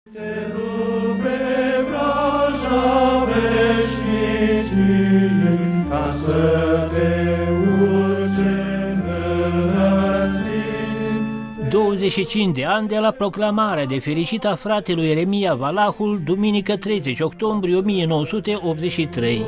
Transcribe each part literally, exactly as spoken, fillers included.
douăzeci și cinci de ani de la proclamarea de fericit a fratelui Ieremia Valahul, duminică treizeci octombrie o mie nouă sute optzeci și trei.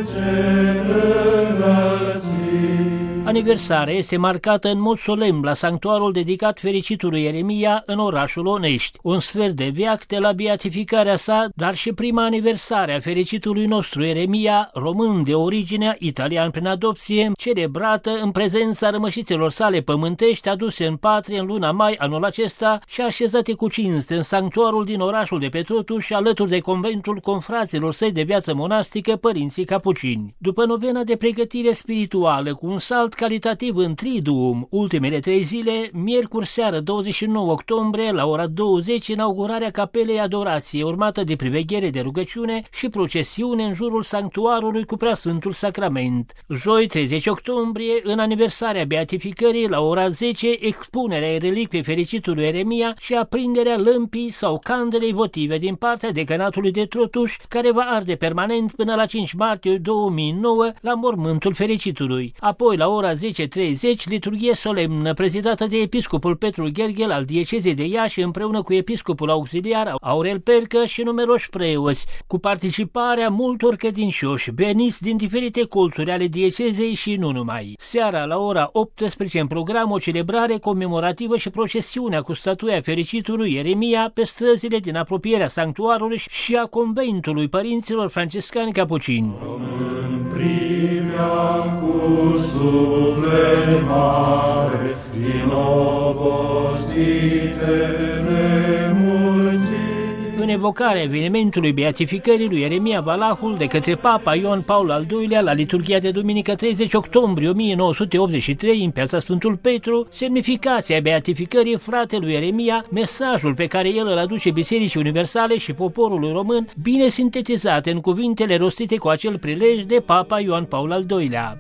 Aniversarea este marcată în mod solemn la sanctuarul dedicat fericitului Ieremia în orașul Onești, un sfert de veac de la beatificarea sa, dar și prima aniversare a fericitului nostru Ieremia, român de origine, italian prin adopție, celebrată în prezența rămășițelor sale pământești aduse în patrie în luna mai anul acesta și așezate cu cinste în sanctuarul din orașul de Petrotuș, alături de conventul confraților săi de viață monastică, părinții capucini. După novena de pregătire spirituală cu un salt calitativ în Triduum, ultimele trei zile, miercuri seară douăzeci și nouă octombrie, la ora douăzeci, inaugurarea capelei adorației, urmată de priveghere de rugăciune și procesiune în jurul sanctuarului cu preasfântul sacrament. Joi treizeci octombrie, în aniversarea beatificării, la ora zece, expunerea relicviei fericitului Ieremia și aprinderea lămpii sau candelei votive din partea decanatului de Trotuș, care va arde permanent până la cinci martie două mii nouă la mormântul fericitului. Apoi, la ora zece treizeci, liturghie solemnă prezidată de episcopul Petru Gherghel al diecezei de Iași împreună cu episcopul auxiliar Aurel Percă și numeroși preoți, cu participarea multor credincioși veniți din diferite colțuri ale diecezei și nu numai. Seara la ora optsprezece în program o celebrare comemorativă și procesiunea cu statuia fericitului Ieremia pe străzile din apropierea sanctuarului și a conventului părinților francescani capucini. Cu suflet mare, din obosite nemulțimi. În evocarea evenimentului beatificării lui Ieremia Valahul de către Papa Ioan Paul al doilea la liturghia de duminică treizeci octombrie o mie nouă sute optzeci și trei în piața Sfântul Petru, semnificația beatificării fratelui Ieremia, mesajul pe care el îl aduce Bisericii Universale și poporului român, bine sintetizate în cuvintele rostite cu acel prilej de Papa Ioan Paul al doilea.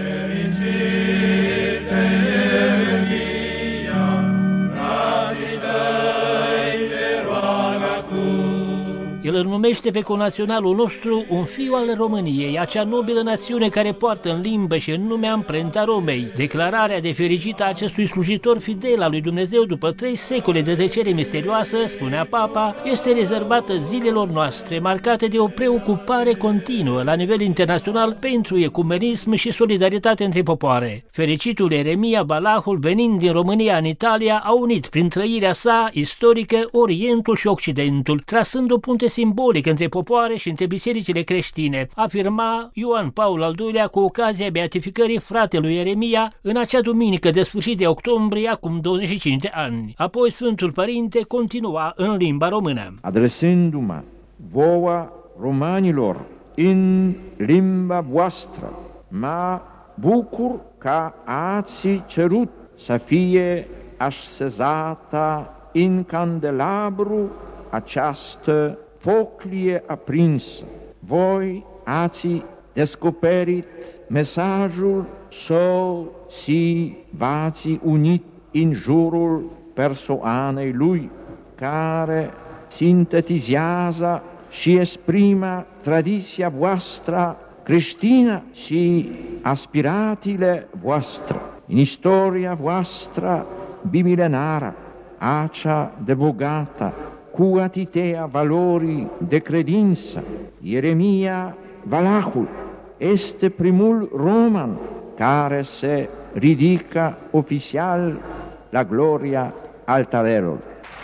El îl numește pe conaționalul nostru un fiu al României, acea nobilă națiune care poartă în limbă și în nume amprenta Romei. Declararea de fericită a acestui slujitor fidel al lui Dumnezeu după trei secole de tăcere misterioasă, spunea Papa, este rezervată zilelor noastre, marcate de o preocupare continuă la nivel internațional pentru ecumenism și solidaritate între popoare. Fericitul Ieremia Valahul, venind din România în Italia, a unit prin trăirea sa istorică Orientul și Occidentul, trasând o punte simbolic între popoare și între bisericile creștine, afirma Ioan Paul al doilea cu ocazia beatificării fratelui Ieremia în acea duminică de sfârșit de octombrie acum douăzeci și cinci de ani. Apoi Sfântul Părinte continua în limba română. Adresându-mă vouă romanilor în limba voastră, mă bucur că ați cerut să fie așezată în candelabru această foclie aprinsă. Voi ați descoperit mesajul sau și v-ați unit în jurul persoanei lui, care sintetizează și exprimă tradiția voastră creștină și aspirațiile voastre. În istoria voastră bimilenară, acea de bogată, cu atâtea valori de credință, Ieremia Valahul este primul roman care se ridică oficial la gloria altarelor.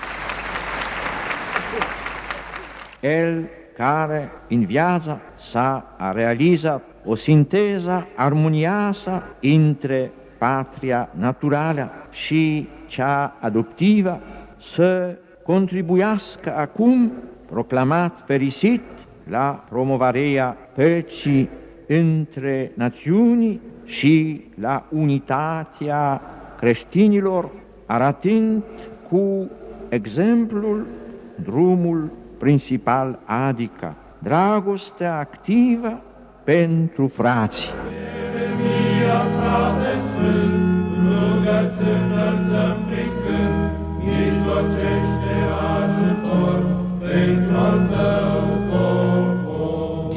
El care în viața sa a realizat o sinteză armonioasă între patria naturală și cea adoptivă, să contribuiască acum, proclamat fericit, la promovarea păcii între națiuni și la unitatea creștinilor, arătând cu exemplul drumul principal, adică dragostea activă pentru frații. Ieremia, frate sfânt, rugă-ți, înălțăm prin cânt, mijlocește ajutor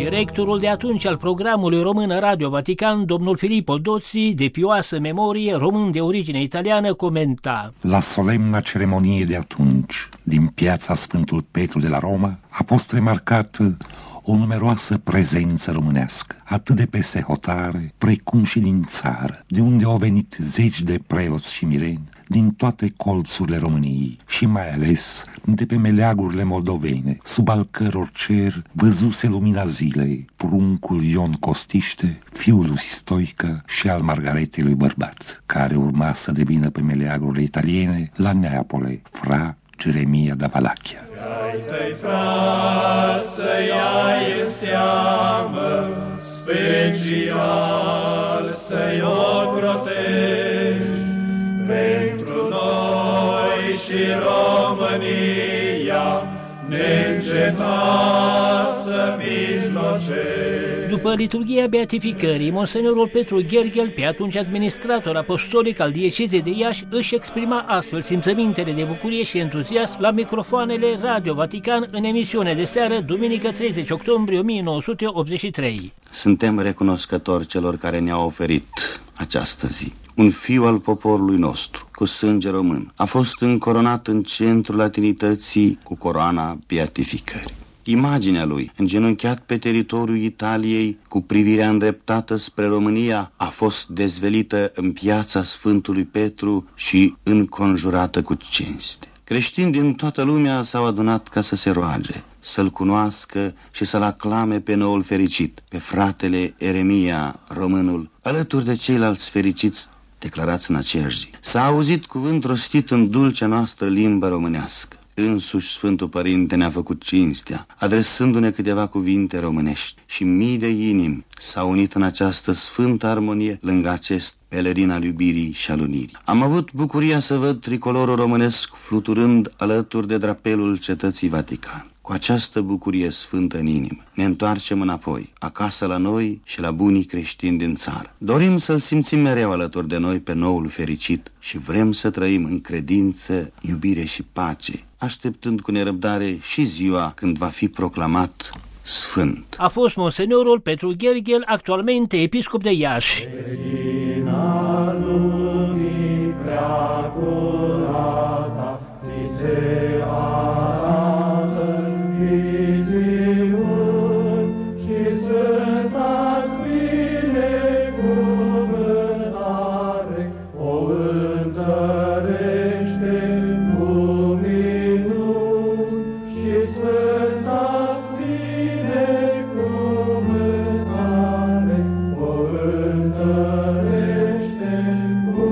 Directorul de atunci al programului român Radio Vatican, domnul Filippo Dozzi, de pioasă memorie, român de origine italiană, comenta: La solemna ceremonie de atunci, din piața Sfântul Petru de la Roma, a fost remarcată o numeroasă prezență românească, atât de peste hotare, precum și din țară, de unde au venit zeci de preoți și mireni, din toate colțurile României și mai ales de pe meleagurile moldovene, sub al căror cer văzuse lumina zilei pruncul Ion Costiște, fiul lui Stoica și al Margaretei lui Bărbat, care urma să devină pe meleagurile italiene la Neapole, fra Geremia da Valachia. Ai tăi frați să-i ai în seamă, special să-i ocrotești, pentru noi și România neîncetat să mijlocești. După liturghia beatificării, Monseniorul Petru Gherghel, pe atunci administrator apostolic al diecezei de Iași, își exprima astfel simțămintele de bucurie și entuziasm la microfoanele Radio Vatican în emisiune de seară, duminică treizeci octombrie o mie nouă sute optzeci și trei. Suntem recunoscători celor care ne-au oferit această zi. Un fiu al poporului nostru, cu sânge român, a fost încoronat în centrul latinității cu coroana beatificării. Imaginea lui, îngenunchiat pe teritoriul Italiei, cu privirea îndreptată spre România, a fost dezvelită în piața Sfântului Petru și înconjurată cu cinste. Creștini din toată lumea s-au adunat ca să se roage, să-l cunoască și să-l aclame pe noul fericit, pe fratele Eremia, românul, alături de ceilalți fericiți declarați în aceeași zi. S-a auzit cuvânt rostit în dulcea noastră limbă românească. Însuși Sfântul Părinte ne-a făcut cinstea, adresându-ne câteva cuvinte românești, și mii de inimi s-au unit în această sfântă armonie lângă acest pelerin al iubirii și al unirii. Am avut bucuria să văd tricolorul românesc fluturând alături de drapelul cetății Vatican. Cu această bucurie sfântă în inimă ne întoarcem înapoi, acasă la noi și la bunii creștini din țară. Dorim să-l simțim mereu alături de noi pe noul fericit și vrem să trăim în credință, iubire și pace, așteptând cu nerăbdare și ziua când va fi proclamat sfânt. A fost Monseniorul Petru Gherghel, actualmente episcop de Iași. Regina lumii prea curata, ți se arată viziuni și sfânta-ți binecuvântare, o întărește cu minuni și sfânta-ți binecuvântare, o întărește cu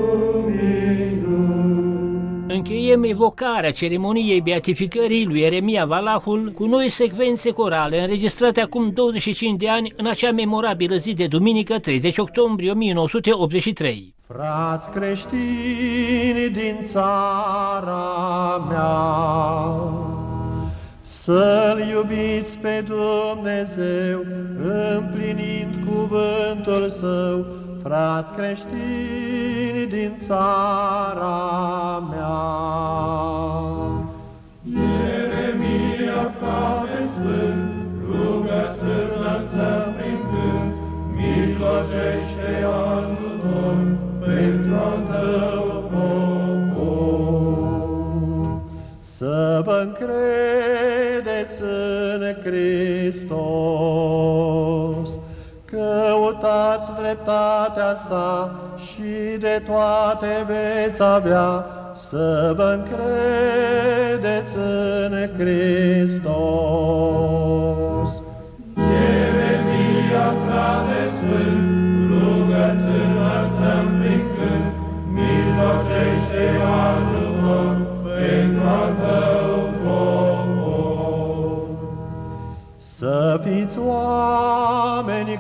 minuni. Încheiem evocarea ceremoniei beatificării lui Eremia Valahul cu noi secvențe corale înregistrate acum douăzeci și cinci de ani în acea memorabilă zi de duminică treizeci octombrie o mie nouă sute optzeci și trei. Frați creștini din țara mea, să-L iubiți pe Dumnezeu, împlinind cuvântul Său, frați creștini din țara mea. Ieremia, frate sfânt, rugă-ți, înălțăm prin cânt, mijlocește ajutor pentru al tău popor. Să vă încredeți în Hristos, căutați dreptatea sa și de toate veți avea, să vă încredeți în Hristos. Ieremia, frate sfânt, rugă-ți, înălțăm prin cânt, mijlocește ajutor pentru al tău popor. Să fiți oameni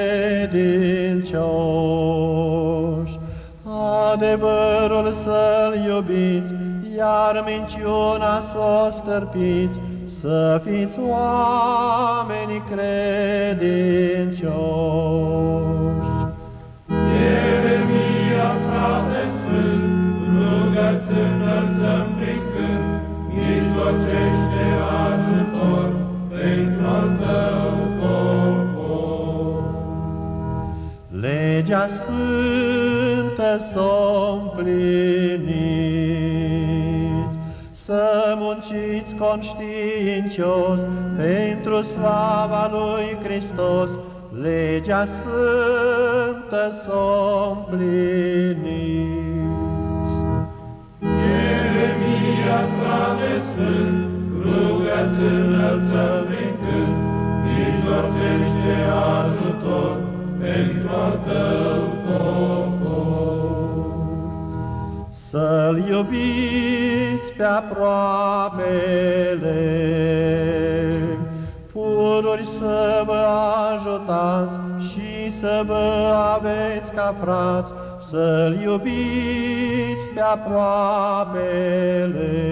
credincioși, adevărul să-l iubiți, iar minciuna să o stârpiți, să fiți oameni credincioși. Ieremia, frate sfânt, rugă-ți, înălțăm prin cânt, mijlocește ajutor pentru al tău popor. legea sfântă s-o împliniți, să munciți conștiincios pentru slava lui Hristos, legea sfântă s-o împliniți. Ieremia, frate sfânt, rugă-ți, înălțăm prin cânt, mijlocește ajutor pentru al tău popor. Să-L iubiți pe aproapele, pururi să vă ajutați și să vă aveți ca frați, să-L iubiți pe aproapele.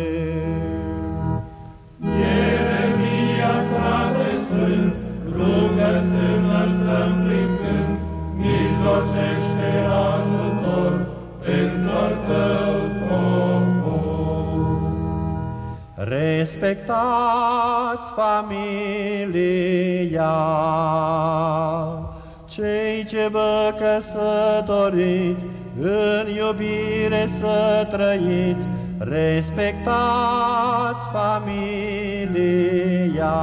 Ieremia, frate sfânt, rugă-ți, înălțăm prin cânt, mijlocește ajutor pentru al tău popor. Respectați familia, cei ce vă căsătoriți, în iubire să trăiți, respectați familia.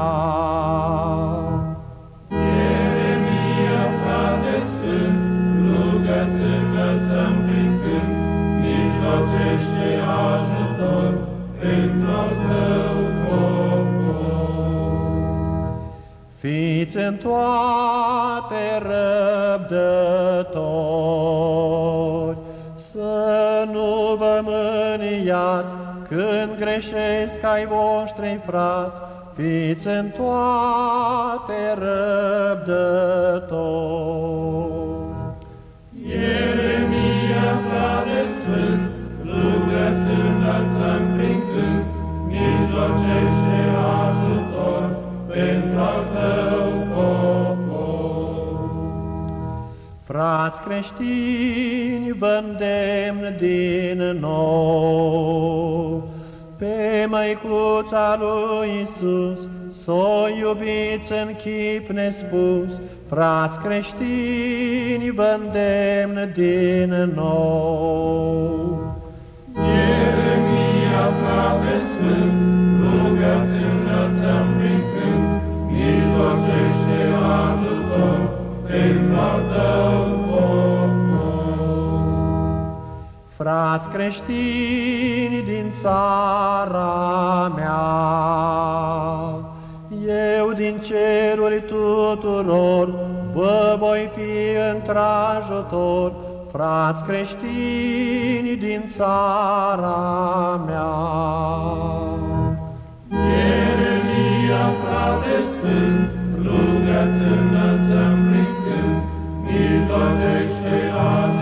Ieremia, frate sfânt, rugă-ți, înălțăm prin cânt, mijlocește ajutor pentru al tău popor. Fiți în toate răbdători, să nu vă mâniați când greșesc ai voștri frați, fiți în toate răbdători. Ieremia, frate sfânt, rugă-ți, înălțăm prin cânt, mijlocește ajutor pentru al tău popor. Frați creștini, vă îndemn din nou, pe Măicuța lui Iisus, s-o iubiți în chip nespus. Frați creștini, vă îndemn din nou. Ieremia, frate sfânt, rugă-ți, înălțăm prin cânt, mijlocește ajutor pentru al tău popor. Frați creștini din țara mea, eu din ceruri tuturor vă voi fi într-ajutor. Frați creștini din țara mea. Ieremia, frate sfânt, rugă-ți, înălțăm prin cânt, mijlocește ajutor